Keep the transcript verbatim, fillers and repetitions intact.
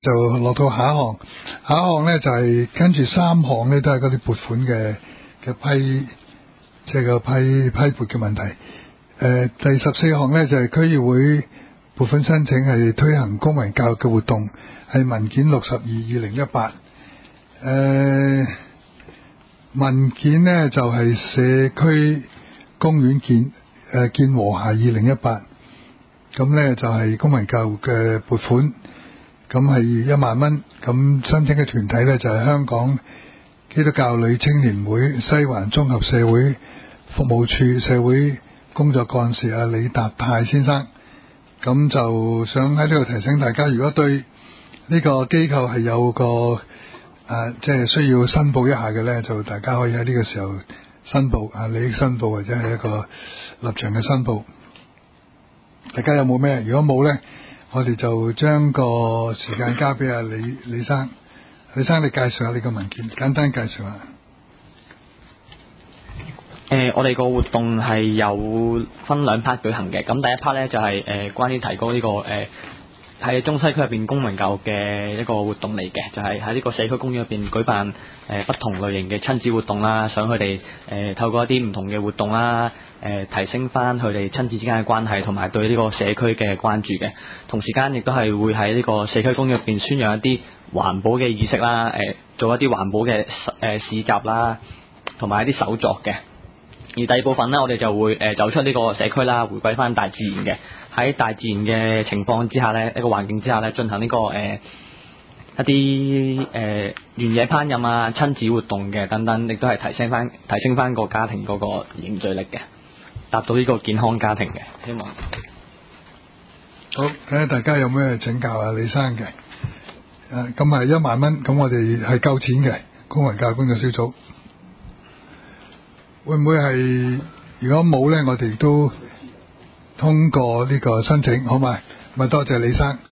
就落到下一項，下一項咧就係、是、跟住三項咧都係嗰啲撥款嘅嘅批，即係個批批撥嘅問題。誒、呃，第十四項咧就係、是、區議會撥款申請係推行公民教育嘅活動，係文件六十二二零一八。誒，文件呢就係、是、社區公園建誒、呃、建和諧二零一八，咁呢就係、是、公民教育嘅撥款。咁係一萬蚊，咁申請嘅團體呢，就係、是、香港基督教女青年會西環綜合社會服務處社會工作幹事阿李達泰先生。咁就想喺呢度提醒大家，如果對呢個機構係有個誒即係需要申報一下嘅呢，就大家可以喺呢個時候申報啊，利益申報或者係一個立場嘅申報。大家有冇咩？如果冇呢，我哋就將個時間交俾阿李李生，李生你介紹下你個文件，簡單介紹下。 誒、呃，我哋個活動係有分兩 part 舉行嘅。咁第一 part 咧就係、是、誒、呃、關於提高呢、這個誒喺、呃、中西區入邊公民教育嘅一個活動嚟嘅，就係喺呢個社區公園入邊舉辦誒、呃、不同類型嘅親子活動啦，想佢哋誒透過一啲唔同嘅活動啦。誒、呃、提升翻佢哋親子之間嘅關係，同埋對呢個社區嘅關注嘅。同時間亦都係會喺呢個社區公園入邊宣揚一啲環保嘅意識啦，誒、呃、做一啲環保嘅誒、呃、市集啦，同埋一啲手作嘅。而第二部分呢，我哋就會誒、呃、走出呢個社區啦，回歸翻大自然嘅。喺大自然嘅情況之下呢，一個環境之下呢，進行呢、這個誒、呃、一啲誒、呃、原野烹飪啊、親子活動嘅等等，亦都係提升翻提升翻個家庭嗰個凝聚力嘅。達到呢個健康家庭嘅，希望好睇下大家有咩請教啊李生嘅。誒，咁係一萬蚊，咁我哋係夠錢嘅公民教育工作小組，會唔會係如果冇咧，我哋都通過呢個申請，好嘛？咁啊，多謝李生。